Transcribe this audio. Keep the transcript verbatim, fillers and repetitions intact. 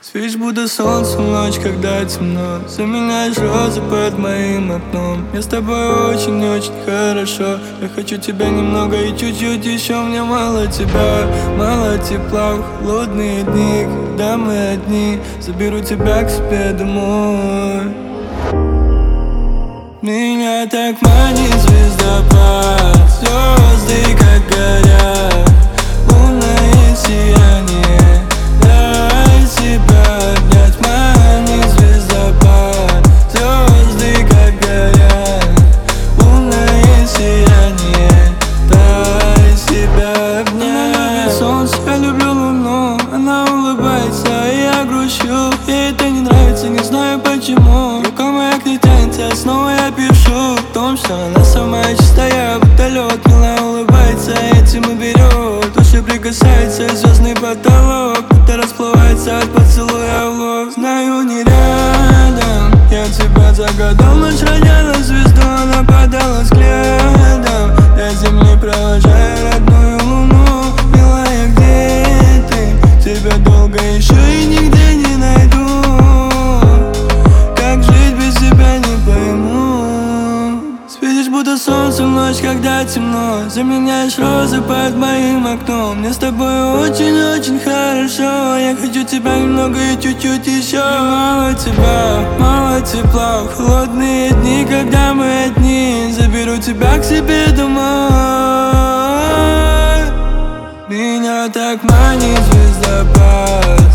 Спишь, будто солнце в ночь, когда темно. Заменяешь розы под моим окном. Мне с тобой очень-очень хорошо. Я хочу тебя немного и чуть-чуть еще. Мне мало тебя, мало тепла в холодные дни, когда мы одни. Заберу тебя к себе домой. Меня так манит звездопад, звезды как горят, лунное сияние. Дай себя обнять, манит звездопад, звезды как горят, лунное сияние. Дай себя обнять. Она любит солнце, я люблю луну. Она улыбается, и я грущу. Ей это не нравится, не знаю почему. Рука моя к ней тянется, снова я пишу в том, что она самая чистая, будто лед. Мила улыбается, этим и берет. Души прикасается звездный потолок, будто расплывается от поцелуя в лоб. Знаю, не рядом, я тебя загадал. Ночь роняла звезду, она падала взглядом до земли, провожая родную луну. Милая, где ты? Тебя долго еще и нигде не найду. Как жить без тебя, не пойму. Светишь, будто солнце в ночь, когда темно. Заменяешь розы под моим окном. Мне с тобой очень-очень хорошо. Я хочу тебя немного и чуть-чуть еще. Мало тебя, мало тепла в холодные дни, когда мы одни. Заберу тебя к себе домой. Меня так манит звездопад,